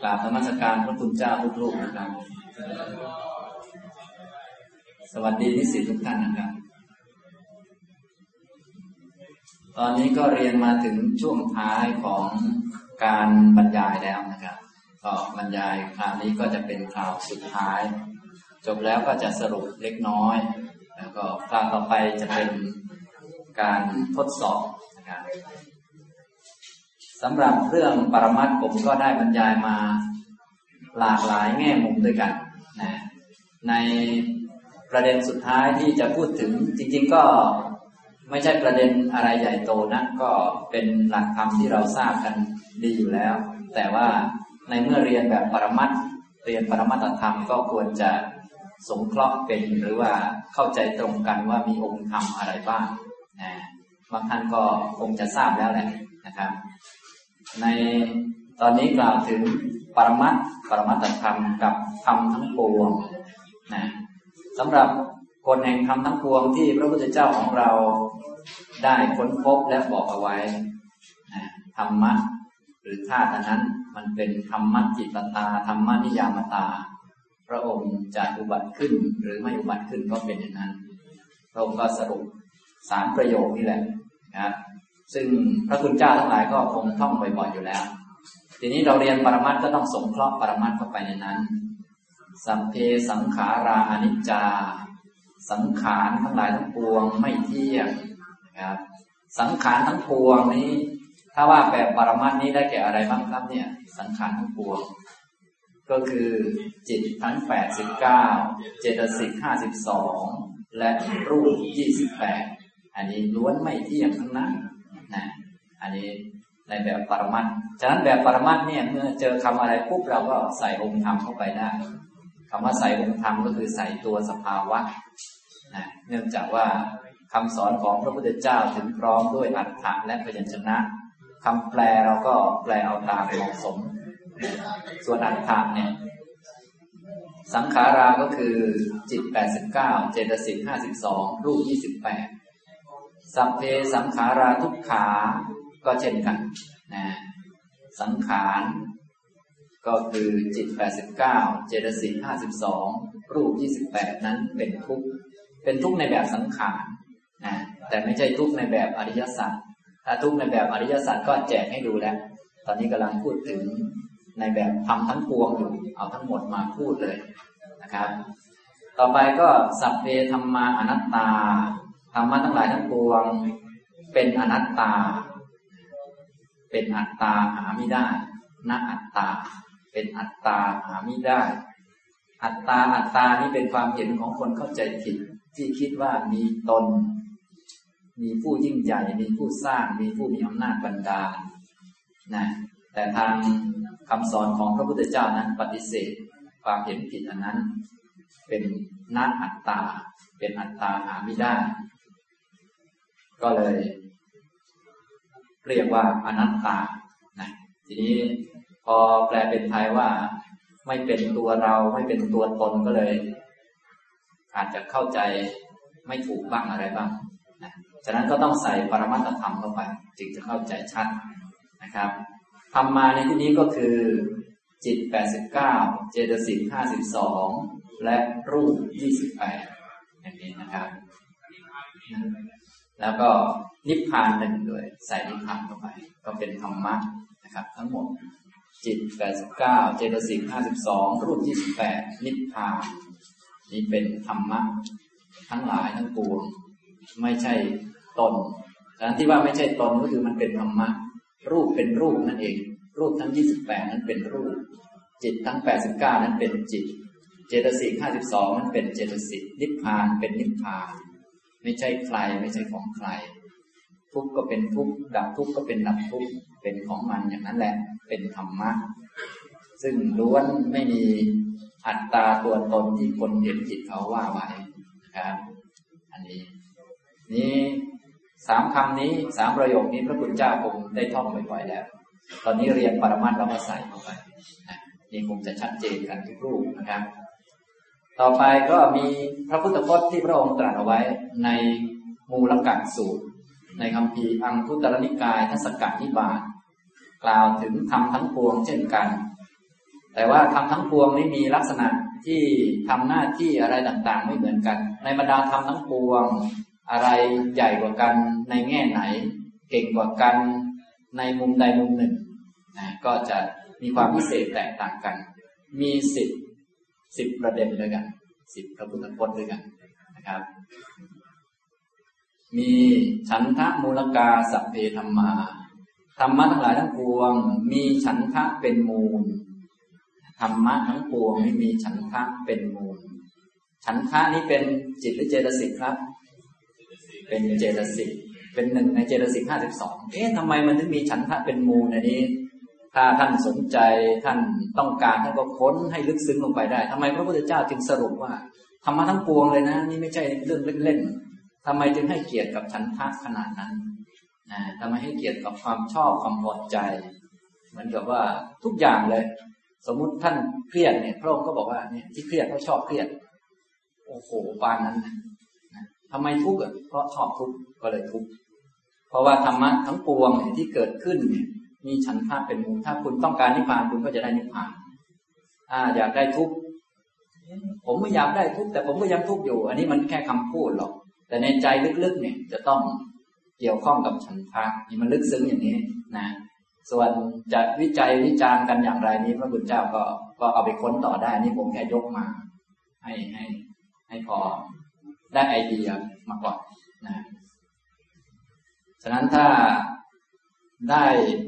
กราบนมัสการพระคุณเจ้าทุกรูปนะครับสวัสดีนิสิตทุกท่านนะครับตอนนี้ก็เรียนมาถึงช่วงท้ายของการบรรยายแล้วนะครับก็บรรยายคราวนี้ก็จะเป็นคราวสุดท้ายจบแล้วก็จะสรุปเล็กน้อยแล้วก็คราวต่อไปจะเป็นการทดสอบนะครับสำหรับเรื่องปรมัตถ์ผมก็ได้บรรยายมาหลากหลายแง่มุมด้วยกันนะในประเด็นสุดท้ายที่จะพูดถึงจริงๆก็ไม่ใช่ประเด็นอะไรใหญ่โตนะก็เป็นหลักธรรมที่เราทราบกันดีอยู่แล้วแต่ว่าในเมื่อเรียนแบบปรมัตถ์เรียนปรมัตถธรรมก็ควรจะสงเคราะห์เป็นหรือว่าเข้าใจตรงกันว่ามีองค์ธรรมอะไรบ้างนะบางท่านก็คงจะทราบแล้วแหละนะครับในตอนนี้กล่าวถึงปรมัตถธรรมกับธรรมทั้งปวงนะสำหรับคนแห่งธรรมทั้งปวงที่พระพุทธเจ้าของเราได้ค้นพบและบอกเอาไว้นะธรรมะหรือธาตุนั้นมันเป็นธรรมจิตตาธรรมนิยามตาพระองค์จะอุบัติขึ้นหรือไม่อุบัติขึ้นก็เป็นอย่างนั้นพระองค์ก็สรุป3ประโยคนี่แหละนะครับซึ่งพระคุณเจ้าทั้งหลายก็คงท่องบ่อยๆอยู่แล้วทีนี้เราเรียนปรมัตถ์ก็ต้องสงเคราะห์ปรมัตถ์เข้าไปในนั้นสัพเพสังขาราอนิจจาสังขารทั้งหลายทั้งปวงไม่เที่ยงนะครับสังขารทั้งปวงนี้ถ้าว่าแบบปรมัตถ์นี้ได้แก่อะไรบ้างครับเนี่ยสังขารทั้งปวงก็คือจิตทั้ง89เจตสิก52และรูป28อันนี้ล้วนไม่เที่ยงทั้งนั้นนะอันนี้ในแบบปรมัตถ์ฉะนั้นแบบปรมัตถ์เนี่ยเมื่อเจอคำอะไรปุ๊บเราก็ใส่องค์ธรรมเข้าไปได้คำว่าใส่องค์ธรรมก็คือใส่ตัวสภาวะนะเนื่องจากว่าคำสอนของพระพุทธเจ้าถึงพร้อมด้วยอรรถะและพยัญชนะคำแปลเราก็แปลเอาตามเหมาะสมส่วนอรรถะเนี่ยสังขาราก็คือจิต89เจตสิก52รูป28สัพเพสังขาราทุกขาก็เช่นกันนะสังขารก็คือจิต89เจตสิก52รูป28นั้นเป็นทุกข์ในแบบสังขารนะแต่ไม่ใช่ทุกข์ในแบบอริยสัจถ้าทุกข์ในแบบอริยสัจก็แจกให้ดูแล้วตอนนี้กำลังพูดถึงในแบบธรรมทั้งปวงอยู่เอาทั้งหมดมาพูดเลยนะครับต่อไปก็สัพเพธัมมาอนัตตาธรรมะทั้งหลายทั้งปวงเป็นอนัตตาเป็นอัตตาหาไม่ได้ณอัตตาเป็นอัตตาหาไม่ได้อัตตานี่เป็นความเห็นของคนเข้าใจผิดที่คิดว่ามีตนมีผู้ยิ่งใหญ่มีผู้สร้างมีผู้มีอำนาจบันดาลนะแต่ทางคำสอนของพระพุทธเจ้านั้นปฏิเสธความเห็นผิดอันนั้นเป็นณอัตตาเป็นอัตตาหาไม่ได้ก็เลยเรียกว่าอนัตตานะทีนี้พอแปลเป็นไทยว่าไม่เป็นตัวเราไม่เป็นตัวตนก็เลยอาจจะเข้าใจไม่ถูกบ้างอะไรบ้างนะฉะนั้นก็ต้องใส่ปรมัตถธรรมเข้าไปจึงจะเข้าใจชัดนะครับธรรมาในที่นี้ก็คือจิต89เจตสิก52และรูป28อย่างนี้นะครับแล้วก็นิพพาน1ด้วยใส่นิพพานเข้าไปก็เป็นธรรมะนะครับทั้งหมดจิต89เจตสิก52รูป28นิพพานนี่เป็นธรรมะทั้งหลายทั้งปวงไม่ใช่ตนฉะนั้นที่ว่าไม่ใช่ตนก็คือมันเป็นธรรมะรูปเป็นรูปนั่นเองรูปทั้ง28นั้นเป็นรูปจิตทั้ง89นั้นเป็นจิตเจตสิก52นั้นเป็นเจตสิกนิพพานเป็นนิพพานไม่ใช่ใครไม่ใช่ของใครทุกข์ก็เป็นทุกข์ดับทุกข์ก็เป็นดับทุกข์เป็นของมันอย่างนั้นแหละเป็นธรรมะซึ่งล้วนไม่มีอัตตาตัวตนที่คนเห็นผิดเขาว่าไว้นะครับอันนี้3คำนี้3ประโยคนี้พระพุทธเจ้าคงได้ท่องบ่อยๆแล้วตอนนี้เรียนปรมัตถ์เราก็ใส่เข้าไปนี่คงจะชัดเจนกันทุกรูปนะครับต่อไปก็มีพระพุทธพจน์ที่พระองค์ตรัสเอาไว้ในมูลกัสสูตรในคัมภีร์อังคุตรนิกายทศกัณฐ์นิบาตกล่าวถึงธรรมทั้งปวงเช่นกันแต่ว่าธรรมทั้งปวงนี้มีลักษณะที่ทำหน้าที่อะไรต่างๆไม่เหมือนกันในบรรดาธรรมทั้งปวงอะไรใหญ่กว่ากันในแง่ไหนเก่งกว่ากันในมุมใดมุมหนึ่งก็จะมีความพิเศษแตกต่างกันมี10ประเด็นด้วยกัน10พระพุทธพจน์ด้วยกันนะครับมีฉันทะมูลกาสัพเพธัมมาธรรมะทั้งหลายทั้งปวงมีฉันทะเป็นมูลธรรมะทั้งปวงไม่มีฉันทะเป็นมูลฉันทะนี้เป็นจิตหรือเจตสิกครับเป็นเจตสิกเป็นหนึ่งในเจตสิก52ทำไมมันถึงมีฉันทะเป็นมูลอันนี้ถ้าท่านสนใจท่านต้องการท่านก็ค้นให้ลึกซึ้งลงไปได้ทำไมพระพุทธเจ้าจึงสรุปว่าธรรมะทั้งปวงเลยนะนี่ไม่ใช่เรื่องเล่นๆทำไมจึงให้เกียรติกับฉันทะขนาดนั้นทำไมให้เกียรติกับความชอบความพอใจเหมือนกับว่าทุกอย่างเลยสมมุติท่านเครียดเนี่ยพระองค์ก็บอกว่าเนี่ยที่เครียดเพราะชอบเครียดโอ้โหปานนั้นนะทำไมทุกข์เพราะชอบทุกข์ก็เลยทุกข์เพราะว่าธรรมะทั้งปวงเนี่ยที่เกิดขึ้นเนี่ยมีฉันทะเป็นมูลถ้าคุณต้องการนิพพานคุณก็จะได้นิพพานอยากได้ทุกข์ผมไม่อยากได้ทุกข์แต่ผมก็ยังทุกข์อยู่อันนี้มันแค่คำพูดหรอกแต่ในใจลึกๆเนี่ยจะต้องเกี่ยวข้องกับฉันทะนี่มันลึกซึ้งอย่างนี้นะส่วนจะวิจัยวิจารณ์กันอย่างไรนี้พระพุทธเจ้าก็เอาไปค้นต่อได้นี่ผมแค่ยกมาให้พอได้ไอเดียมาก่อนนะฉะนั้นถ้าได้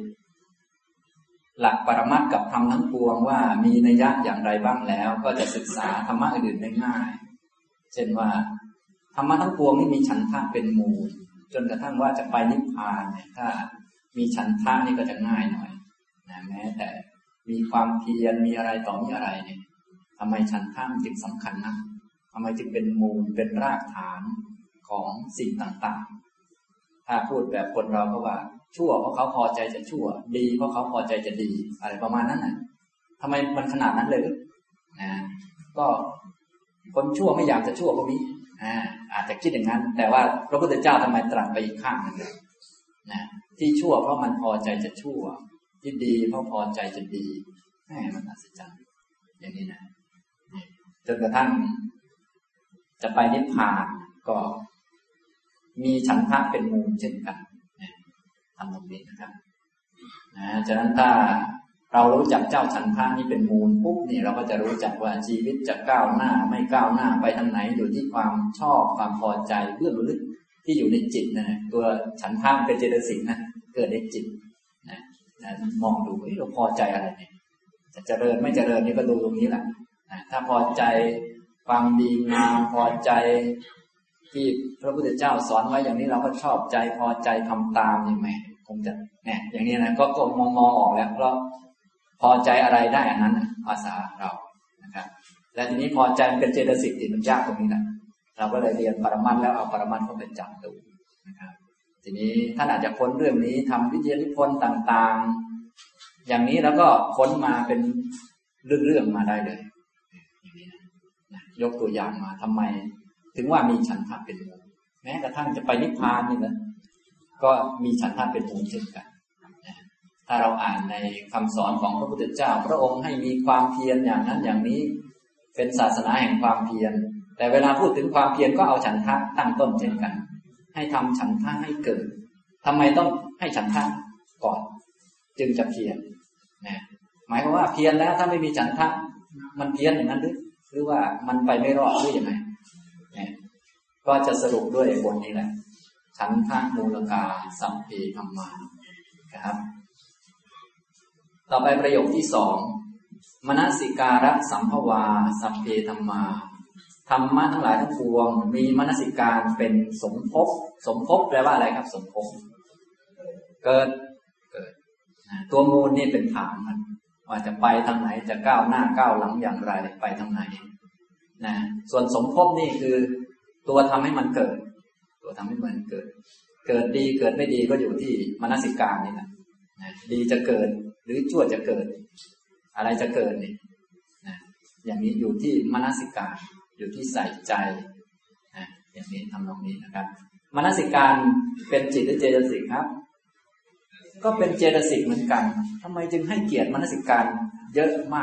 หลักปรมัตถ์กับธรรมทั้งปวงว่ามีนัยยะอย่างไรบ้างแล้วก็จะศึกษาธรรมะอื่นได้ง่ายเช่นว่าธรรมะทั้งปวงนี่มีฉันทะเป็นมูลจนกระทั่งว่าจะไปนิพพานเนี่ยถ้ามีฉันทะนี่ก็จะง่ายหน่อยนะแม้แต่มีความเพียรมีอะไรต่อมีอะไรเนี่ยทำไมฉันทะจึงสำคัญนักทำไมจึงเป็นมูลเป็นรากฐานของสิ่งต่างๆถ้าพูดแบบคนเราก็ว่าชั่วเพราะเขาพอใจจะชั่วดีเพราะเขาพอใจจะดีอะไรประมาณนั้นน่ะทำไมมันขนาดนั้นเลยนะก็คนชั่วไม่อยากจะชั่วก็มีอาจจะคิดอย่างนั้นแต่ว่าพระพุทธเจ้าทำไมตรัสไปอีกข้างนึงนะที่ชั่วเพราะมันพอใจจะชั่วที่ดีเพราะพอใจจะดีมันอัศจรรย์อย่างนี้นะจนกระทั่งจะไปนิพพานก็มีฉันทะเป็นมูลเช่นกันทำตรงนี้นะครับฉะนั้นถ้าเรารู้จักเจ้าฉันทะนี้เป็นมูลปุ๊บนี่เราก็จะรู้จักว่าชีวิตจะก้าวหน้าไม่ก้าวหน้าไปทางไหนอยู่ที่ความชอบความพอใจเบื้องลึกที่อยู่ในจิตนะตัวฉันทะเป็นเจตสิกนะเกิดในจิตนะมองดูเราพอใจอะไรเนี่ยจะเจริญไม่เจริญนี่ก็ดูตรงนี้แหละถ้าพอใจความดีงามพอใจที่พระพุทธเจ้าสอนไว้อย่างนี้เราก็ชอบใจพอใจทำตามอย่างไรคงจะเนี่ยอย่างนี้นะก็มองออกแล้วเพราะพอใจอะไรได้อันนั้นภาษาเรานะครับและทีนี้พอใจเป็นเจตสิกที่มันยากตรงนี้นะเราก็เลยเรียนปรมัตถ์แล้วเอาปรมัตถ์เข้าไปจับดูนะครับทีนี้ท่านอาจจะค้นเรื่องนี้ทำวิทยานิพนธ์ต่างๆอย่างนี้แล้วก็ค้นมาเป็นเรื่องมาได้เลยอย่างนี้นะยกตัวอย่างมาทำไมถึงว่ามีฉันทะเป็นมูลแม้กระทั่งจะไปนิพพานนี่นะก็มีฉันทะเป็นมูลเช่นกันถ้าเราอ่านในคำสอนของพระพุทธเจ้าพระองค์ให้มีความเพียรอย่างนั้นอย่างนี้เป็นศาสนาแห่งความเพียรแต่เวลาพูดถึงความเพียรก็เอาฉันทะตั้งต้นเช่นกันให้ทำฉันทะให้เกิดทำไมต้องให้ฉันทะก่อนจึงจะเพียรนะหมายความว่าเพียรแล้วถ้าไม่มีฉันทะมันเพียรอย่างนั้นหรือว่ามันไปไม่รอดหรือยังไงก็จะสรุปด้วยบทนี้แหละฉันทะมูลกาสัพเพธัมมาครับต่อไปประโยคที่2มนสิการะสัมภวาสัพเพธัมมาธรรมะทั้งหลายทั้งปวงมีมนสิการเป็นสมภพสมภพแปลว่าอะไรครับสมภพเกิดตัวมูลนี่เป็นฐานมันว่าจะไปทางไหนจะก้าวหน้าก้าวหลังอย่างไรไปทางไหนนะส่วนสมภพนี่คือตัวทำให้มันเกิดตัวทำให้มันเกิดดีเกิดไม่ดีก็อยู่ที่มนสิการนี่แหละดีจะเกิดหรือชั่วจะเกิดอะไรจะเกิดนี่นะอย่างนี้อยู่ที่มนสิการอยู่ที่ใส่ใจนะอย่างนี้ทำตรงนี้นะครับมนสิการเป็นจิตหรือเจตสิกครับก็เป็นเจตสิกเหมือนกันทำไมจึงให้เกียรติมนสิการเยอะมาก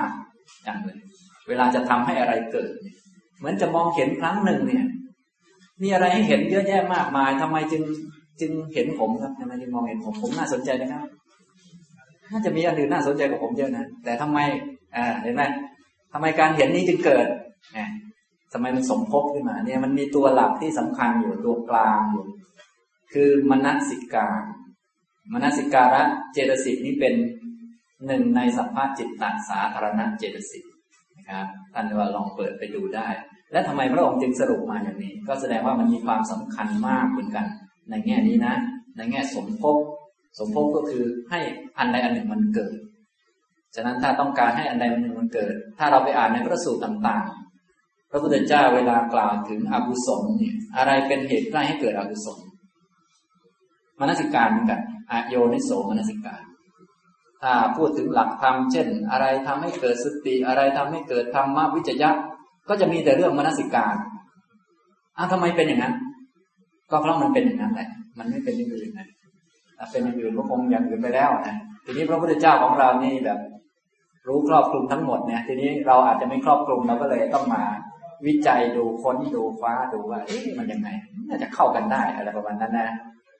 จังเลยเวลาจะทำให้อะไรเกิดเนี่ยเหมือนจะมองเห็นครั้งหนึ่งเนี่ยมีอะไรให้เห็นเยอะแยะมากมายทำไมจึงเห็นผมครับทำไมจึงมองเห็นผมน่าสนใจนะครับน่าจะมีอันอื่นน่าสนใจกว่าผมเยอะนะแต่ทำไมเห็นไหมทำไมการเห็นนี้จึงเกิดทำไมมันสมภพขึ้นมาเนี่ยมันมีตัวหลักที่สำคัญอยู่ตัวกลางอยู่คือมนสิการมนสิการะเจตสิกนี้เป็นหนึ่งในสัพพะจิตตสาธารณเจตสิกนะครับท่านว่าลองเปิดไปดูได้และทำไมพระองค์จึงสรุปมาอย่างนี้ก็แสดงว่ามันมีความสำคัญมากเหมือนกันในแง่นี้นะในแง่สมภพก็คือให้อันใดอันหนึ่งมันเกิดฉะนั้นถ้าต้องการให้อันใดอันหนึ่งมันเกิดถ้าเราไปอ่านในพระสูตรต่างๆพระพุทธเจ้าเวลากล่าวถึงอกุศลเนี่ยอะไรเป็นเหตุใกล้ให้เกิดอกุศลมนสิการเหมือนกันอโยนิโสมนสิการถ้าพูดถึงหลักธรรมเช่นอะไรทำให้เกิดสติอะไรทำให้เกิดธรรมวิจยะก็จะมีแต่เรื่องมนสิการทำไมเป็นอย่างนั้นก็เพราะมันเป็นอย่างนั้นแหละมันไม่เป็นอย่างอื่นนะถ้าเป็นอย่างอื่นก็คงอย่างอื่นไปแล้วนะทีนี้พระพุทธเจ้าของเรานี่แบบรู้ครอบคลุมทั้งหมดเนี่ยทีนี้เราอาจจะไม่ครอบคลุมเราก็เลยต้องมาวิจัยดูค้นดูคว้าดูว่ามันยังไงน่าจะเข้ากันได้อะไรประมาณนั้นนะ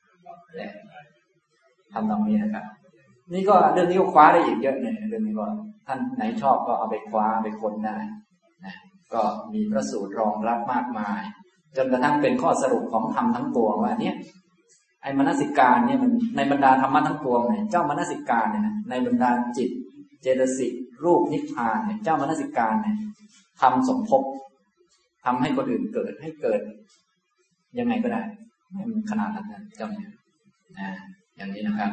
ทำตรงนี้นะครับนี่ก็เรื่องนี้ก็คว้าได้อีกเยอะเนี่ยเรื่องนี้ก็ท่านไหนชอบก็เอาไปคว้าไปค้นได้นะก็มีพระสูตรรองรับมากมายจนกระทั่งเป็นข้อสรุปของธรรมทั้งปวงว่าเนี่ยไอ้มนสิการเนี่ยมันในบรรดาธรรมะทั้งปวงเนี่ยเจ้ามนสิการเนี่ยนะในบรรดาจิตเจตสิกรูปนิพพานเนี่ยเจ้ามนสิการเนี่ยทำสมภพทำให้คนอื่นเกิดให้เกิดยังไงก็ได้ไม่มีขนาดนั้นเจ้าเนี่ยอย่างนี้นะครับ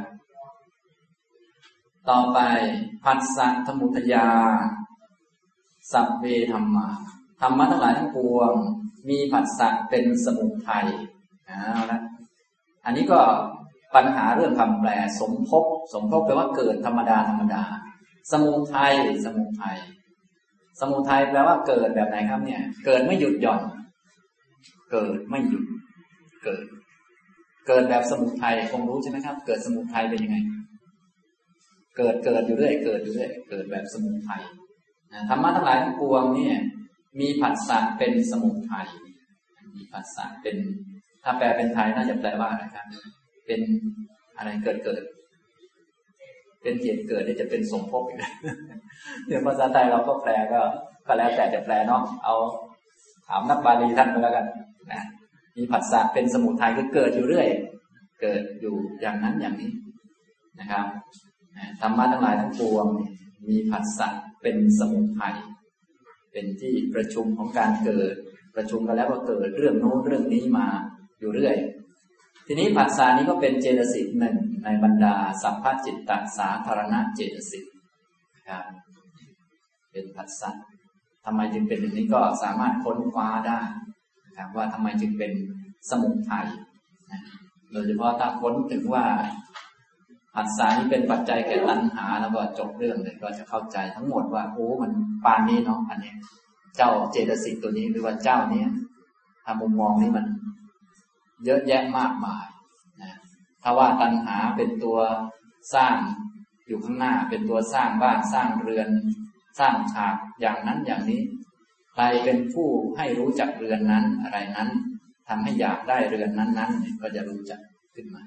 ต่อไปผัสสะสมุทัยาสัพเพธัมมาธรรมะทั้งหลายทั้งปวงมีผัสสะเป็นสมุทัยนะอันนี้ก็ปัญหาเรื่องคำแปลสมภพแปลว่าเกิดธรรมดาสมุทัยสมุทัยแปลว่าเกิดแบบไหนครับเนี่ยเกิดไม่หยุดหย่อนเกิดไม่หยุดเกิดแบบสมุทัยคงรู้ใช่ไหมครับเกิดสมุทัยเป็นยังไงเกิดอยู่เรื่อยเกิดอยู่เรื่อยเกิดแบบสมุทัยธรรมะทั้งหลายทั้งปวงเนี่ยมีผัสสะเป็นสมุทัยมีผัสสะเป็นถ้าแปลเป็นไทยน่าจะแปลว่าอะไรครับเป็นอะไรเกิดเป็นเหตุเกิดที่จะเป็นสมภพอีกเดี๋ยวภาษาไทยเราก็แปลก็แล้วแต่จะแปลเนาะเอาถามนักบาลีท่านไปแล้วกันนะมีผัสสะเป็นสมุทัยคือเกิดอยู่เรื่อยเกิดอยู่อย่างนั้นอย่างนี้นะครับธรรมะทั้งหลายทั้งปวงมีผัสสะเป็นสมุทัยเป็นที่ประชุมของการเกิดประชุมกันแล้วก็เกิดเรื่องโน้นเรื่องนี้มาอยู่เรื่อยทีนี้ผัสสะนี้ก็เป็นเจตสิกหนึ่งในบรรดาสัพพจิตตสาธารณเจตสิกครับเป็นผัสสะทำไมจึงเป็นอย่างนี้ก็สามารถค้นคว้าได้นะครับว่าทำไมจึงเป็นสมุทัยโดยเฉพาะถ้าค้นถึงว่าผัสสะนี้เป็นปัจจัยแก่ตัณหาแล้วก็จบเรื่องเลยก็จะเข้าใจทั้งหมดว่าโอ้มันปานนี้เนาะอันนี้เจ้าเจตสิกตัวนี้หรือว่าเจ้านี้ถ้ามุมมองนี้มันเยอะแยะมากมายนะถ้าว่าตัณหาเป็นตัวสร้างอยู่ข้างหน้าเป็นตัวสร้างบ้านสร้างเรือนสร้างฉากอย่างนั้นอย่างนี้ใครเป็นผู้ให้รู้จักเรือนนั้นอะไรนั้นทำให้อยากได้เรือนนั้นๆก็จะรู้จักขึ้นมา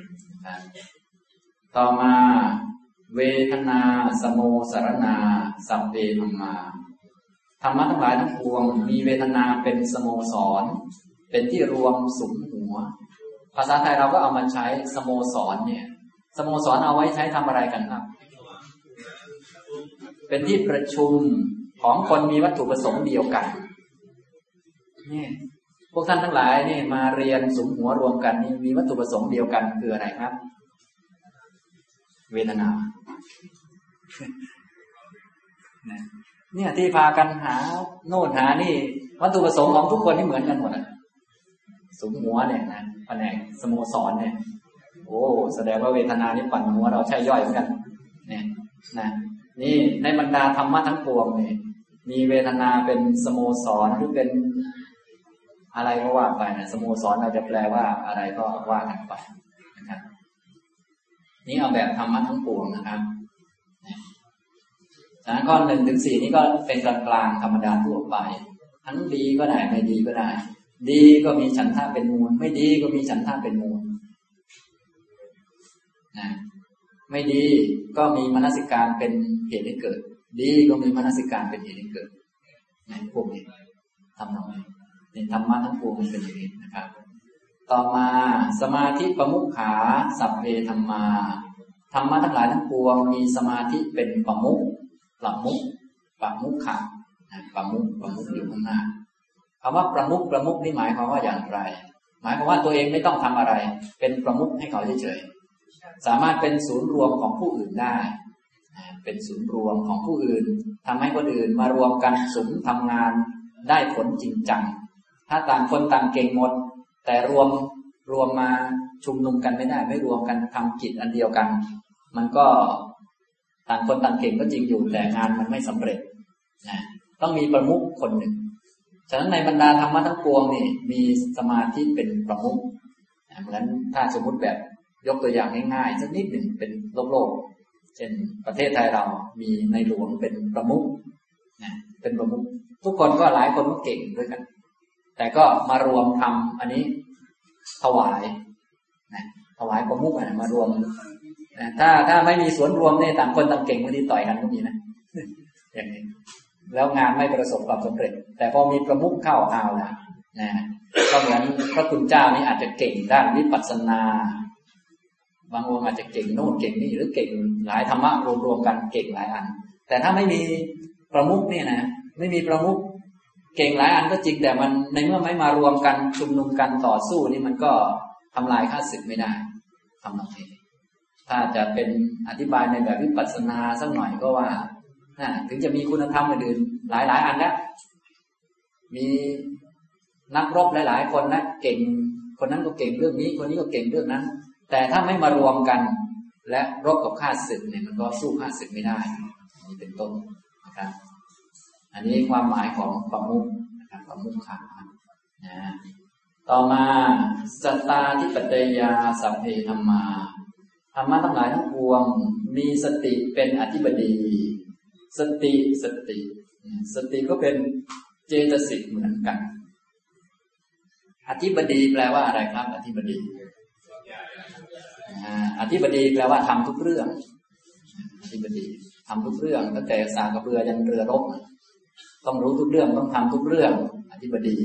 ต่อมาเวทนาสโมสรณาสัพเพธัมมาธรรมะทั้งหลายทั้งปวงมีเวทนาเป็นสโมสรเป็นที่รวมสุมหัวภาษาไทยเราก็เอามาใช้สโมสรเนี่ยสโมสรเอาไว้ใช้ทำอะไรกันครับเป็นที่ประชุมของคนมีวัตถุประสงค์เดียวกันนี่พวกท่านทั้งหลายนี่มาเรียนสุมหัวรวมกันนี่มีวัตถุประสงค์เดียวกันคืออะไรครับเวทนาเนี่ยที่พากันหาโน่นหานี่วัตถุประสงค์ของทุกคนนี่เหมือนกันหมดอ่ะสุมหัวเนี่ยนะแผนกสโมสรเนี่ยโอ้แสดงว่าเวทนานี่ปั่นหัวเราใช่ย่อยเหมือนกันเนี่ยนะนี่ในบรรดาธรรมะทั้งปวงเนี่ยมีเวทนาเป็นสโมสรหรือเป็นอะไรก็ว่าไปนะสโมสรเราจะแปลว่าอะไรก็ว่ากันไปนะครับนี่เอาแบบธรรมะทั้งปวงนะครับฉะนั้นข้อ1 ถึง 4นี่ก็เป็นกลางๆธรรมดาทั่วไปทั้งดีก็ได้ไม่ดีก็ได้ดีก็มีฉันทะเป็นมูลไม่ดีก็มีฉันทะเป็นมูลนะไม่ดีก็มีมนสิการเป็นเหตุให้เกิดดีก็มีมนสิการเป็นเหตุให้เกิดนะพวกนี้ทำหน่อยในธรรมะทั้งปวงมันเป็นอย่างนี้นะครับต่อมาสมาธิประมุขขาสัพเพธัมมาธรรมะทั้งหลายทั้งปวงมีสมาธิเป็นประมุขขะประมุขอยู่ข้างหน้าคำว่าประมุขนี่หมายความว่าอย่างไรหมายความว่าตัวเองไม่ต้องทำอะไรเป็นประมุขให้เขาเฉยๆสามารถเป็นศูนย์รวมของผู้อื่นได้เป็นศูนย์รวมของผู้อื่นทำให้คนอื่นมารวมกันสุมทำงานได้ผลจริงจังถ้าต่างคนต่างเก่งหมดแต่รวมมาชุมนุมกันไม่ได้ไม่รวมกันทำกิจอันเดียวกันมันก็ต่างคนต่างเก่งก็จริงอยู่แต่งานมันไม่สำเร็จนะต้องมีประมุขคนหนึ่งฉะนั้นในบรรดาธรรมะทั้งปวงนี่มีสมาธิเป็นประมุขเหมือนถ้าสมมุติแบบยกตัวอย่างง่ายๆสักนิดหนึ่งเป็นโลกเช่นประเทศไทยเรามีในหลวงเป็นประมุขนะเป็นประมุขทุกคนก็หลายคนก็เก่งด้วยกันแต่ก็มารวมทำอันนี้ถวายนะถวายประมุขมารวมนะถ้าไม่มีส่วนรวมเนี่ยต่างคนต่างเก่งบางทีต่อยกันก็มีนะอย่างนี้แล้วงานไม่ประสบความสำเร็จแต่พอมีประมุขเข้าเอาละนะก็เหมือนพระคุณเจ้านี่อาจจะเก่งด้านวิปัสสนาบางองค์อาจจะเก่งโน่นเก่งนี่หรือเก่งหลายธรรมะรวมๆกันเก่งหลายอันแต่ถ้าไม่มีประมุขเนี่ยนะไม่มีประมุขเก่งหลายอันก็จริงแต่มันในเมื่อไม่มารวมกันชุมนุมกันต่อสู้นี่มันก็ทำลายข้าศึกไม่ได้ทำแบบนี้ถ้าจะเป็นอธิบายในแบบวิปัสสนาสักหน่อยก็ว่าถึงจะมีคุณธรรมอื่นๆหลายอันแล้วมีนักรบหลายๆคนนะเก่งคนนั้นก็เก่งเรื่องนี้คนนี้ก็เก่งเรื่องนั้นแต่ถ้าไม่มารวมกันและรบกับข้าศึกเนี่ยมันก็สู้ข้าศึกไม่ได้นี่เป็นต้นนะครับอันนี้ความหมายของประมุขนะครับประมุขขาต่อมาสัตตาธิปไตยาสัพเพธัมมาธรรมะทั้งหลายทั้งปวงมีสติเป็นอธิบดีสติก็เป็นเจตสิกเหมือนกันอธิบดีแปลว่าอะไรครับอธิบดีอธิบดีแปลว่าทำทุกเรื่องอธิบดีทำทุกเรื่องตั้งแต่สากกระเบือยันเรือรบต้องรู้ทุกเรื่องต้องทำทุกเรื่องอธิบดี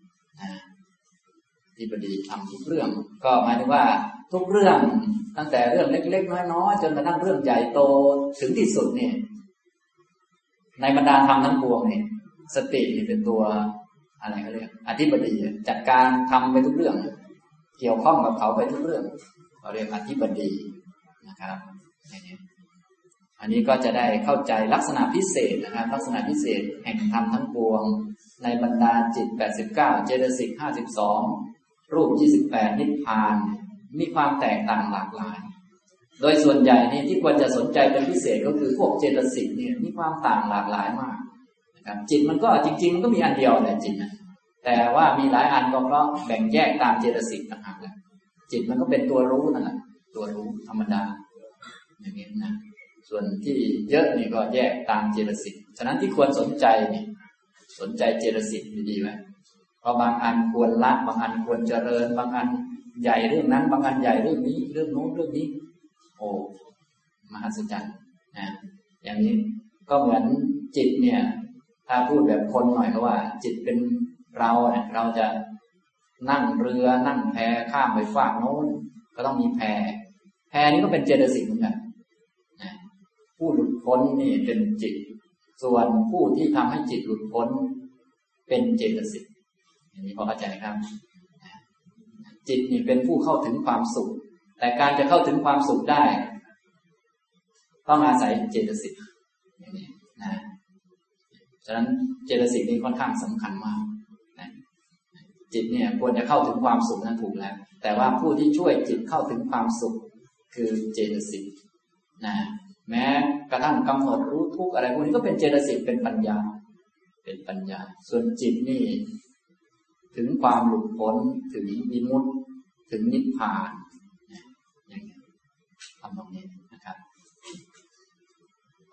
อธิบดีทำทุกเรื่องก็หมายถึงว่าทุกเรื่องตั้งแต่เรื่องเล็กๆน้อยๆจนกระทั่งเรื่องใหญ่โตถึงที่สุดเนี่ยในบรรดาธรรมทั้งปวงเนี่ยสตินี่เป็นตัวอะไรเขาเรียกอธิบดีจัดการทำไปทุกเรื่องเกี่ยวข้องกับเขาไปทุกเรื่องเราเรียกอธิบดีนะครับอันนี้ก็จะได้เข้าใจลักษณะพิเศษนะครับลักษณะพิเศษแห่งธรรมทั้งปวงในบรรดาจิต89เจตสิก52รูป28นิพพานมีความแตกต่างหลากหลายโดยส่วนใหญ่นี่ที่ควรจะสนใจเป็นพิเศษก็คือพวกเจตสิกเนี่ยมีความต่างหลากหลายมากนะครับจิตมันก็จริงๆมันก็มีอันเดียวแหละจิตนะแต่ว่ามีหลายอันก็เพราะแบ่งแยกตามเจตสิกต่างหากแหละจิตมันก็เป็นตัวรู้นั่นแหละตัวรู้ธรรมดาอย่างนี้นะส่วนที่เยอะนี่ก็แยกตามเจตสิกฉะนั้นที่ควรสนใจนี่สนใจเจตสิกดีไหมเพราะบางอันควรละบางอันควรเจริญบางอันใหญ่เรื่องนั้นบางอันใหญ่เรื่องนี้เรื่องโน้นเรื่องนี้โอ้มหัศจรรย์นะอย่างนี้ก็เหมือนจิตเนี่ยถ้าพูดแบบคนหน่อยก็ว่าจิตเป็นเราเนี่ยเราจะนั่งเรือนั่งแพข้ามไปฝั่งโน้นก็ต้องมีแพนี้ก็เป็นเจตสิกเหมือนกันนะผู้หลุดพ้นนี่เป็นจิตส่วนผู้ที่ทำให้จิตหลุดพ้นเป็นเจตสิกอย่างนี้พอเข้าใจครับจิตนี่เป็นผู้เข้าถึงความสุขแต่การจะเข้าถึงความสุขได้ต้องอาศัยเจตสิกอย่างนี้นะฉะนั้นเจตสิกนี่ค่อนข้างสำคัญมากนะจิตเนี่ยควรจะเข้าถึงความสุขนั้นถูกแล้วแต่ว่าผู้ที่ช่วยจิตเข้าถึงความสุขคือเจตสิกนะแม้กระทั่งกำหนดรู้ทุกข์อะไรพวกนี้ก็เป็นเจตสิกเป็นปัญญาส่วนจิตนี่ถึงความหลุดพ้นถึงวิมุตติถึงนิพพานอย่างนี้ทำตรงนี้นะครับ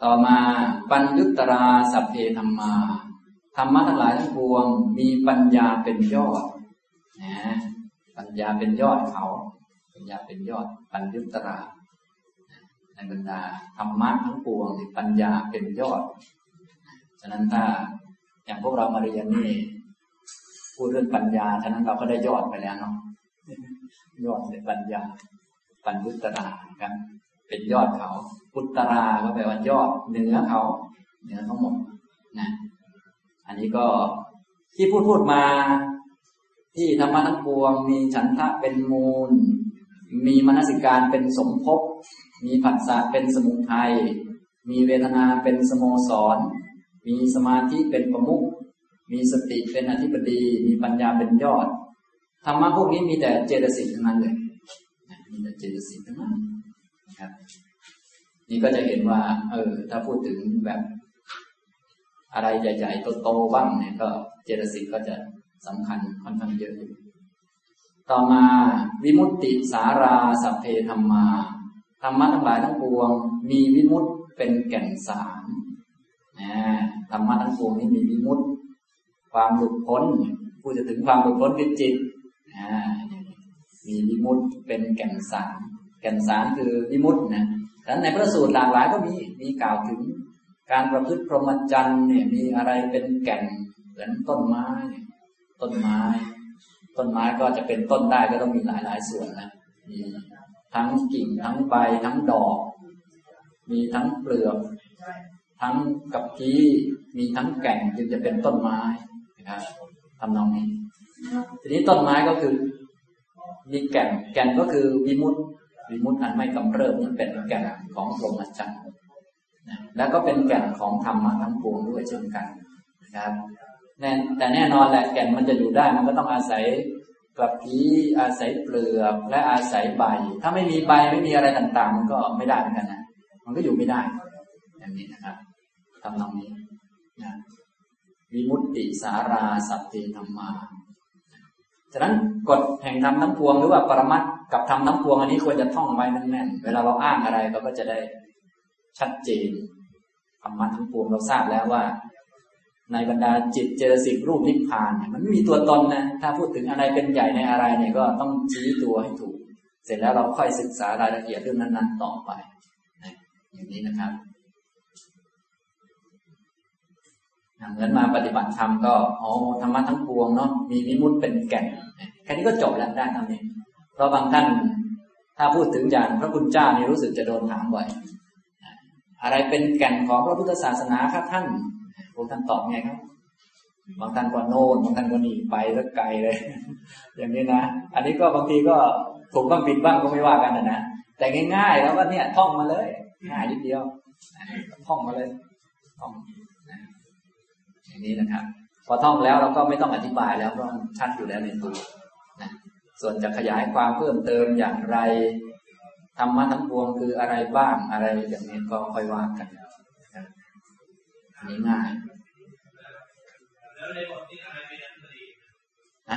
ต่อมาปัญญุตตราสัพเพธัมมาธรรมะทั้งหลายทั้งปวงมีปัญญาเป็นยอดนะปัญญาเป็นยอดเขาปัญญาเป็นยอดปัญญุตตราในบรรดาธรรมะทั้งปวงที่ปัญญาเป็นยอดฉะนั้นถ้าอย่างพวกเรามาเรียนนี่พูดเรื่องปัญญาฉะนั้นเราก็ได้ยอดไปแล้วเนาะยอดในปัญญาปัญญุตตราครับเป็นยอดเขาอุตตราก็แปลว่ายอดเหนือเขาเหนือทั้งหมดนะอันนี้ก็ที่พูดมาที่ธรรมะทั้งปวงมีฉันทะเป็นมูลมีมนสิการเป็นสมภพมีผัสสะเป็นสมุทัยมีเวทนาเป็นสโมสรมีสมาธิเป็นประมุขมีสติเป็นอธิบดีมีปัญญาเป็นยอดธรรมะพวกนี้มีแต่เจตสิกทั้งนั้นเลยมีแต่เจตสิกทั้งนั้นนะครับนี่ก็จะเห็นว่าถ้าพูดถึงแบบอะไรใหญ่ๆโตๆบ้างเนี่ยก็เจตสิกก็จะสำคัญค่อนข้างเยอะต่อมาวิมุตติสาราสัพเพธัมมาธรรมะทั้งหลายทั้งปวงมีวิมุตติเป็นแก่นสารธรรมะทั้งปวงนี้มีวิมุตติความหลุดพ้นพูดถึงความหลุดพ้นคือจิตมีวิมุตติเป็นแก่นสารแก่นสารคือวิมุตตินะฉะนั้นในพระสูตรหลากหลายก็มีกล่าวถึงการประพฤติพรหมจรรย์เนี่ยมีอะไรเป็นแก่นเหมือนต้นไม้ต้นไม้ก็จะเป็นต้นได้ก็ต้องมีหลายส่วนนะมีทั้งกิ่งทั้งใบทั้งดอกมีทั้งเปลือกทั้งกับพี้มีทั้งแก่นจึงจะเป็นต้นไม้นะครับทำนองนี้ทีนี้ต้นไม้ก็คือมีแก่นก็คือวิมุตติอันไม่กำเริบนี่เป็นแก่นของพรหมจรรย์แล้วก็เป็นแก่นของธรรมะทั้งปวงด้วยเช่นกันนะครับแต่แน่นอนแหละแก่นมันจะอยู่ได้มันก็ต้องอาศัยกับพี้อาศัยเปลือกและอาศัยใบถ้าไม่มีใบไม่มีอะไรต่างๆมันก็ไม่ได้เหมือนกันนะมันก็อยู่ไม่ได้อย่างนี้นะครับทำนองนี้นะวิมุตติสาราสัพเพธัมมาฉะนั้นกฎแห่งธรรมทั้งปวงหรือว่าปรมัตถ์กับธรรมทั้งปวงอันนี้ควรจะท่องไว้แน่นๆเวลาเราอ้างอะไรเราก็จะได้ชัดเจนธรรมะทั้งปวงเราทราบแล้วว่าในบรรดาจิตเจตสิกรูปนิพพานมันไม่มีตัวตนนะถ้าพูดถึงอะไรเป็นใหญ่ในอะไรเนี่ยก็ต้องชี้ตัวให้ถูกเสร็จแล้วเราค่อยศึกษารายละเอียดเรื่องนั้นๆต่อไปอย่างนี้นะครับเหมือนมาปฏิบัติธรรมก็ธรรมะทั้งปวงเนาะมีวิมุตติเป็นแก่นแค่นี้ก็จบแล้วได้เท่านี้เพราะบางท่านถ้าพูดถึงอย่างพระคุณเจ้านี่รู้สึกจะโดนถามบ่อยอะไรเป็นแก่นของพระพุทธศาสนาครับท่านพวกท่านตอบไงครับบางท่านก็โน่นบางท่านก็หนีไปแล้วไกลเลยอย่างนี้นะอันนี้ก็บางทีก็ถูกบ้างผิดบ้างก็ไม่ว่ากันนะแต่ง่ายๆแล้วก็เนี่ยท่องมาเลยง่ายนิดเดียวท่องมาเลยท่องอย่างนี้นะครับพอท่องแล้วเราก็ไม่ต้องอธิบายแล้วเพราะมันชัดอยู่แล้วในตัวนะส่วนจะขยายความเพิ่มเติมอย่างไรธรรมะทั้งปวงคืออะไรบ้างอะไรอย่างนี้ก็ค่อยว่ากันนะอันนี้ง่ายนะ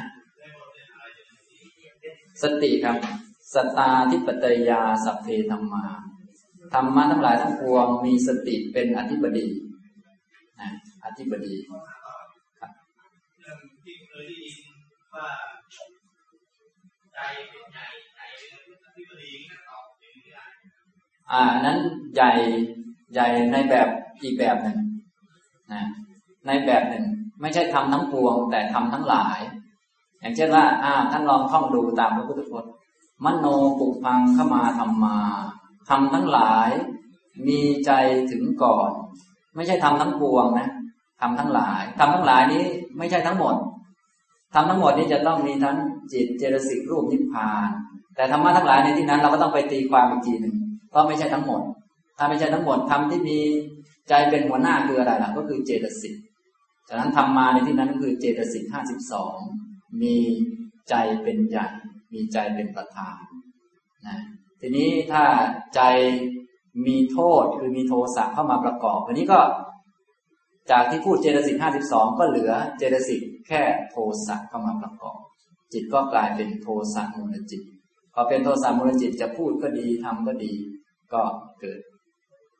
สติครับสตาธิปไตยาสัพเพธัมมาธรรมะทั้งหลายทั้งปวงมีสติเป็นอธิบดีนะอธิบดีครับที่เคยได้ยินว่าใจเป็นใหญ่ใจเป็นอธิบดีนั่นตอบเป็นไม่ได้นั้นใหญ่ในแบบอีกแบบหนึ่งนะในแบบหนึ่งไม่ใช่ทำทั้งปวงแต่ทำทั้งหลายอย่างเช่นว่าท่านลองท่องดูตามพระพุทธพจน์มโนปุพังขมาธัมมาทำทั้งหลายมีใจถึงก่อนไม่ใช่ทำทั้งปวงนะทำทั้งหลายทำทั้งหลายนี้ไม่ใช่ทั้งหมดทำทั้งหมดนี้จะต้องมีทั้งจิตเจตสิกรูปนิพพานแต่ธรรมะทั้งหลายในที่นั้นเราก็ต้องไปตีความอีกทีหนึ่งเพราะไม่ใช่ทั้งหมดถ้าไม่ใช่ทั้งหมดธรรมที่มีใจเป็นหัวหน้าคืออะไรล่ะก็คือเจตสิกฉะนั้นธรรมาในที่นั้นก็คือเจตสิก52มีใจเป็นใหญ่มีใจเป็นประธานนะทีนี้ถ้าใจมีโทษคือมีโทสะเข้ามาประกอบอันนี้ก็จากที่พูดเจตสิก52ก็เหลือเจตสิกแค่โทสะเข้ามาประกอบจิตก็กลายเป็นโทสะมูลจิตพอเป็นโทสะมูลจิตจะพูดก็ดีทำก็ดีก็เกิด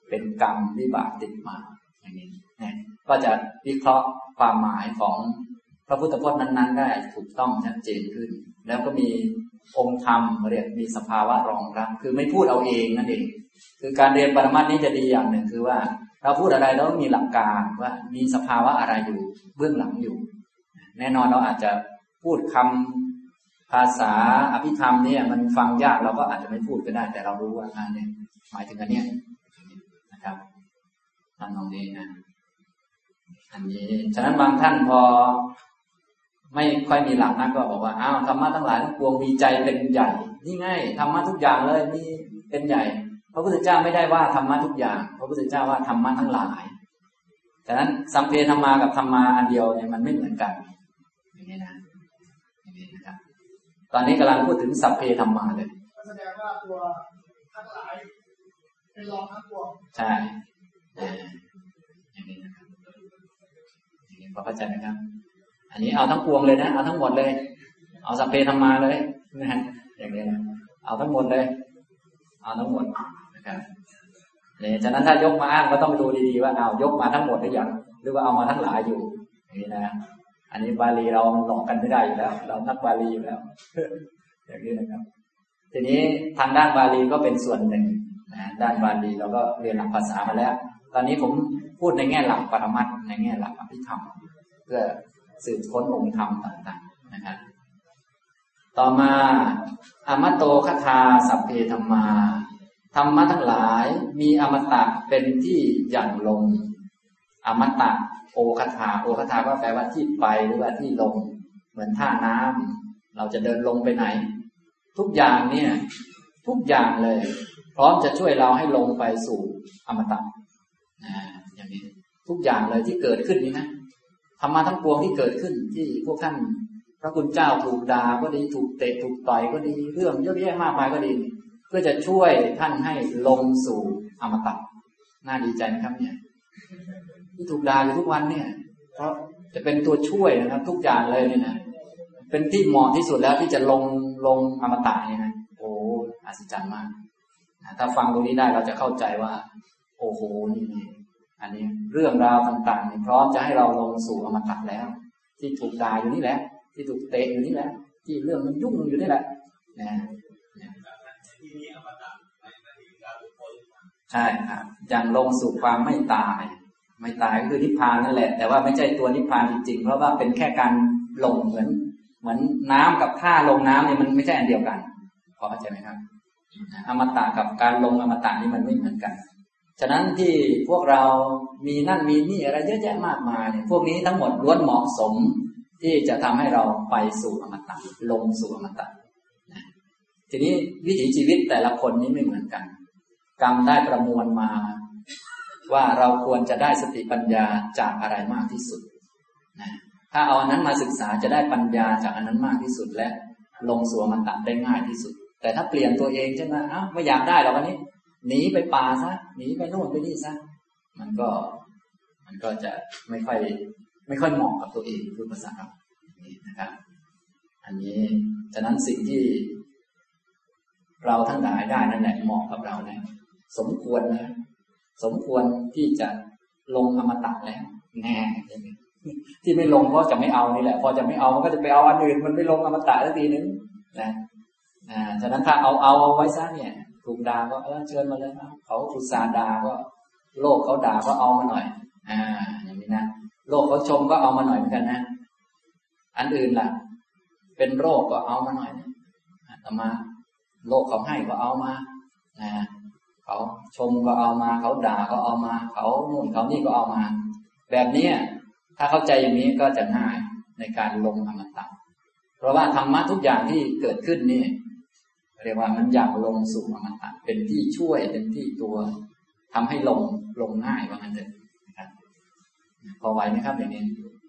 เป็นกรรมวิบากติดมาอย่างนี้นะก็จะวิเคราะห์ความหมายของพระพุทธพจน์นั้นๆได้ถูกต้องชัดเจนขึ้นแล้วก็มีองค์ธรรมเรียกมีสภาวะรองรับคือไม่พูดเอาเองนั่นเองคือการเรียนปรมัตถ์นี้จะดีอย่างหนึ่งคือว่าเราพูดอะไรเราต้องมีหลักการว่ามีสภาวะอะไรอยู่เบื้องหลังอยู่แน่นอนเราอาจจะพูดคำภาษาอภิธรรมเนี่ยมันฟังยากเราก็อาจจะไม่พูดก็ได้แต่เรารู้ว่าเนี่ยหมายถึงอันเนี้ยนะครับทำตรงนี้นะอันนี้ฉะนั้นบางท่านพอไม่ค่อยมีหลักนักก็บอกว่าอ้าวธรรมะทั้งหลายทั้งปวงมีใจเป็นใหญ่นี่ไงธรรมะทุกอย่างเลยมีเป็นใหญ่พระพุทธเจ้าไม่ได้ว่าธรรมะทุกอย่างพระพุทธเจ้าว่าธรรมะทั้งหลายฉะนั้นสัมเพธรรมากับธรรมาอันเดียวเนี่ยมันไม่เหมือนกันอย่างนี้นะอย่างนี้นะครับตอนนี้กำลังพูดถึงสัพเพธรรมาเลยแสดงว่าตัวทั้งหลายเป็นรองทั้งปวงใช่อย่างนี้นะครับอย่างนี้พอเข้าใจไหมครับอันนี้เอาทั้งปวงเลยนะเอาทั้งหมดเลยเอาสัพเพธรรมาเลยนะฮะอย่างนี้นะเอาทั้งหมดเลยเอาทั้งหมดนะครับเนี่ยฉะนั้นถ้ายกมาอ้างก็ต้องดูดีๆว่าเอายกมาทั้งหมดหรือยังหรือว่าเอามาทั้งหลายอยู่อย่างนี้นะอันนี้บาลีเราหลอกกันไม่ได้อยู่แล้วเรานักบาลีอยู่แล้วอย่างนี้นะครับทีนี้ทางด้านบาลีก็เป็นส่วนหนึ่งนะด้านบาลีเราก็เรียนหลักภาษามาแล้วตอนนี้ผมพูดในแง่หลักปรมัตถ์ในแง่หลักอภิธรรมเพื่อสืบค้นองค์ธรรมต่างๆนะครับต่อมาอมโตคทาสัพเพธัมมาธรรมะทั้งหลายมีอมตะเป็นที่อย่างลงอมตะโอคทาโอคทาก็แปลว่าที่ไปหรือว่าที่ลงเหมือนท่าน้ำเราจะเดินลงไปไหนทุกอย่างเนี่ยทุกอย่างเลยพร้อมจะช่วยเราให้ลงไปสู่อมตะอย่างนี้ทุกอย่างเลยที่เกิดขึ้นนี้นะธรรมะทั้งปวงที่เกิดขึ้นที่พวกท่านพระคุณเจ้าถูกด่าก็ดีถูกเตะถูกต่อยก็ดีเรื่องเยอะแยะมากมายก็ดีเพื่อจะช่วยท่านให้ลงสู่อมตะน่าดีใจนะครับเนี่ยที่ถูกด่าอยู่ทุกวันเนี่ยเพราะจะเป็นตัวช่วยนะครับทุกอย่างเลยเนี่ยนะเป็นที่เหมาะที่สุดแล้วที่จะลงอมตะเนี่ยนะโอ้อัศจรรย์มากถ้าฟังตรงนี้ได้เราจะเข้าใจว่าโอ้โหนี่อันนี้เรื่องราวต่างๆพร้อมจะให้เราลงสู่อมตะแล้วที่ถูกด่าอยู่นี่แหละที่ถูกเตะอยู่นี่แหละที่เรื่องมันยุ่งอยู่นี่แหละนะใช่ครับยังลงสู่ความไม่ตายก็คือนิพพานนั่นแหละแต่ว่าไม่ใช่ตัวนิพพานจริงๆเพราะว่าเป็นแค่การลงเหมือนน้ำกับท่าลงน้ำเนี่ยมันไม่ใช่อันเดียวกันพอเข้าใจไหมครับอมตะกับการลงอมตะนี่มันไม่เหมือนกันฉะนั้นที่พวกเรามีนั่นมีนี่อะไรเยอะแยะมากมายเนี่ยพวกนี้ทั้งหมดล้วนเหมาะสมที่จะทำให้เราไปสู่อมตะลงสู่อมตะทีนี้วิถีชีวิตแต่ละคนนี้ไม่เหมือนกันกรรมได้ประมวลมาว่าเราควรจะได้สติปัญญาจากอะไรมากที่สุดนะถ้าเอาอันนั้นมาศึกษาจะได้ปัญญาจากอันนั้นมากที่สุดและลงสู่อมตะได้ง่ายที่สุดแต่ถ้าเปลี่ยนตัวเองใช่ไหมไม่อยากได้หรอกวันนี้หนีไปป่าซะหนีไปโน่นไปนี่ซะมันก็จะไม่ค่อยเหมาะกับตัวเองคือภาษาครับนี่นะครับอันนี้ฉะนั้นสิ่งที่เราทั้งหลายได้นั่นแหละเหมาะกับเราแล้วสมควรนะสมควรที่จะลงอมตะแล้วแน่ที่ไม่ลงเพราะจะไม่เอานี่แหละพอจะไม่เอามันก็จะไปเอาอันอื่นมันไม่ลงอมตะสักทีนึงนะฉะนั้นถ้าเอาไว้ซะเนี่ยถูกด่าก็เชิญมาเลยนะเขาอุตส่าห์ด่าก็โลกเขาด่าก็เอามาหน่อยอย่างนี้นะโลกเขาชมก็เอามาหน่อยเหมือนกันนะอันอื่นล่ะเป็นโรคก็เอามาหน่อยนะแต่มาโลกเขาให้ก็เอามาเขาชมก็เอามาเขาด่าก็เอามาเขาโน่นเขานี่ก็เอามาแบบนี้ถ้าเข้าใจอย่างนี้ก็จะง่ายในการลงอมตะเพราะว่าธรรมะทุกอย่างที่เกิดขึ้นนี่เรียกว่ามันอยากลงสู่อมตะเป็นที่ช่วยเป็นที่ตัวทำให้ลงง่ายว่างั้นเถอะนะครับพอไหวไหมครับอย่างนี้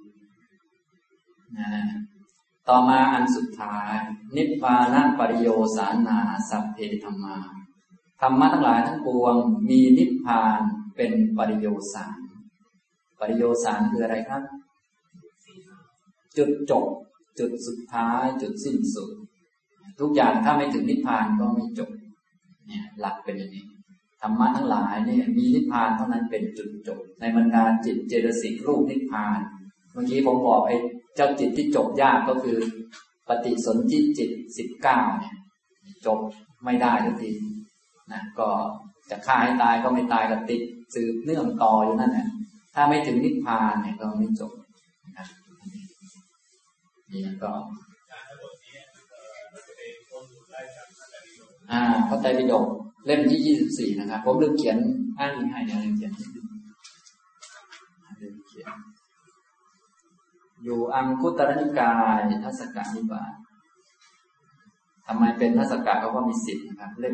ต่อมาอันสุดท้ายนิพพานปริโยสานาสัพเพธัมมาธรรมะทั้งหลายทั้งปวงมีนิพพานเป็นปริโยสารปริโยสารคืออะไรครับจุดจบจุดสุดท้ายจุดสิ้นสุดทุกอย่างถ้าไม่ถึงนิพพานก็ไม่จบเนี่ยหลักเป็นอย่างนี้ธรรมะทั้งหลายเนี่ยมีนิพพานเท่านั้นเป็นจุดจบในบรรดาจิตเจตสิกรูปนิพพานเมื่อกี้ผมบอกไอ้เจ้าจิตที่จบยากก็คือปฏิสนธิจิต19เนี่ยจบไม่ได้ทันทีนะก็จะฆ่าให้ตายก็ไม่ตายก็ติดสืบเนื่องต่ออยู่นั่นแหละถ้าไม่ถึงนิพพานเนี่ยก็ไม่จบนะครับนี่ก็พระไตรปิฎกเล่มที่24นะครับผมลืมเขียนอ้างอิงให้เนี่ยลืมเขียนอยู่อังคุตรนิกายทัศกนิบาตทำไมเป็นทัศกะเพราะว่ามี10นะครับเล่ม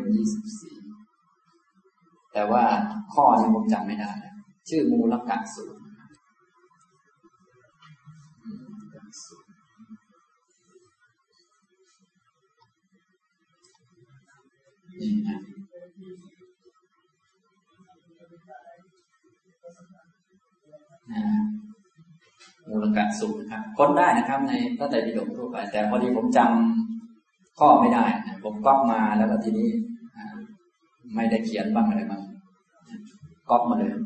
24แต่ว่าข้อนี้ผมจำไม่ได้ชื่อมูลกะสูตรนี่นะมูลกะสูตรนะครับค้นได้นะครับในพระไตรปิฎกทั่วไปแต่พอดีผมจำข้อไม่ได้ผมก๊อปมาแล้วก็ทีนี้ไม่ได้เขียนบ้างอะไรบ้างก๊อปมาเลย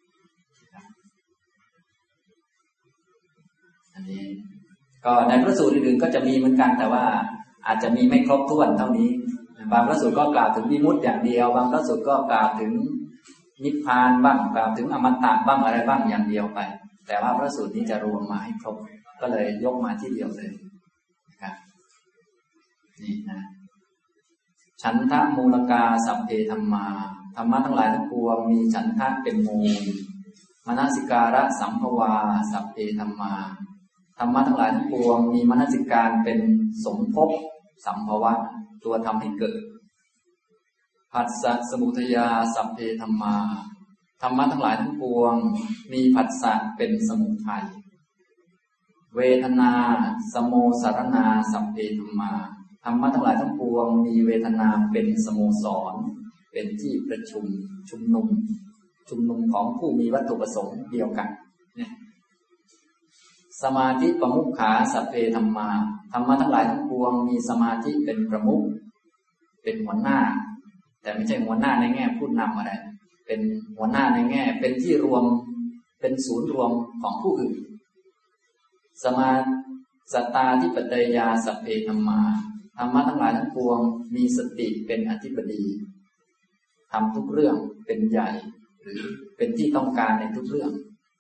อันนี้ก็ในพระสูตรอื่นๆก็จะมีเหมือนกันแต่ว่าอาจจะมีไม่ครบถ้วนเท่านี้บางพระสูตรก็กล่าวถึงวิมุตติอย่างเดียวบางพระสูตรก็กล่าวถึงนิพพานบ้างกล่าวถึงอมตะบ้างอะไรบ้างอย่างเดียวไปแต่ว่าพระสูตรนี้จะรวมมาให้ครบก็เลยยกมาที่เดียวเลยนะครับนี่นะฉันทะมูลกาสัพเพธัมมาธรรมะทั้งหลายทั้งปวงมีฉันทะเป็นมูลมนสิการะสัมภวาสัพเพธัมมาธรรมะทั้งหลายทั้งปวงมีมนสิการเป็นสมภพสัมภวะตัวทำให้เกิดผัสสะสมุทัยาสัพเพธัมมาธรรมะทั้งหลายทั้งปวงมีผัสสะเป็นสมุทัยเวทนาสโมสารณาสัพเพธัมมาธรรมะทั้งหลายทั้งปวงมีเวทนาเป็นสโมสรเป็นที่ประชุมชุมนุมของผู้มีวัตถุประสงค์เดียวกันเนี่ยสมาธิประมุขขาสัพเพธัมมาธรรมะทั้งหลายทั้งปวงมีสมาธิเป็นประมุขเป็นหัวหน้าแต่ไม่ใช่หัวหน้าในแง่ผู้นำอะไรเป็นหัวหน้าในแง่เป็นที่รวมเป็นศูนย์รวมของผู้อื่นสมาสตาธิปไตยาสัพเพธัมมาธรรมะทั้งหลายทั้งปวงมีสติเป็นอธิบดีทำทุกเรื่องเป็นใหญ่หรือเป็นที่ต้องการในทุกเรื่อง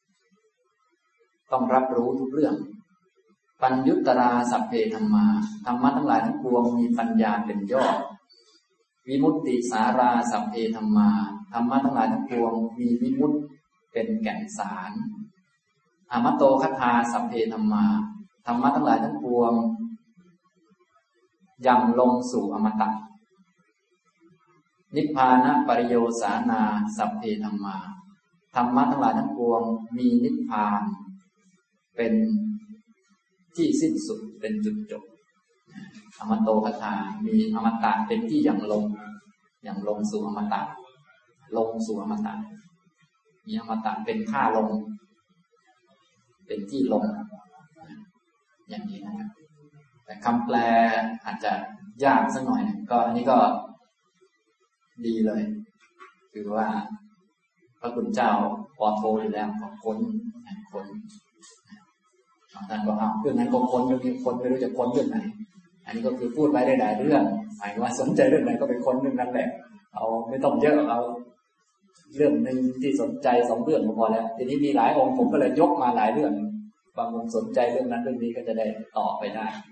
ต้องรับรู้ทุกเรื่องปัญญุตตราสัพเพธัมมาธรรมะทั้งหลายทั้งปวงมีปัญญาเป็นยอดวิมุตติสาราสัพเพธัมมาธรรมะทั้งหลายทั้งปวงมีวิมุตติเป็นแก่นสารอมโตคัฏฐาสัพเพธัมมาธรรมะทั้งหลายทั้งปวงยังลงสู่อมตะนิพพานะปริโยสานาสัพเพธัมมาธรรมะทั้งหลายทั้งปวงมีนิพพานเป็นที่สิ้นสุดเป็นจุดจบอมโตคัฏฐามีอมตะเป็นที่ยังลงสู่อมตะลงสู่อมตะมีอมตะเป็นค่าลงเป็นที่ลงอย่างนี้นะครับแต่คำแปลอาจจะยากสักหน่อยก็อันนี้ก็ดีเลยคือว่าพระคุณเจ้าปอโทอยู่แล้วก็ค้นท่านก็เรื่องนั้นก็ค้นเรื่องนี้ค้นไม่รู้จะค้นเรื่องไหนอันนี้ก็คือพูดไว้ได้หลายเรื่องหมายว่าสนใจเรื่องไหนก็ไปค้นเรื่องนั้นแหละเอาไม่ต้องเยอะเอาเรื่องนึงที่สนใจ2เรื่องก็พอแล้วทีนี้มีหลายองค์ผมก็เลยยกมาหลายเรื่องบางองค์สนใจเรื่องนั้นเรื่องนี้ก็จะได้ต่อไปได้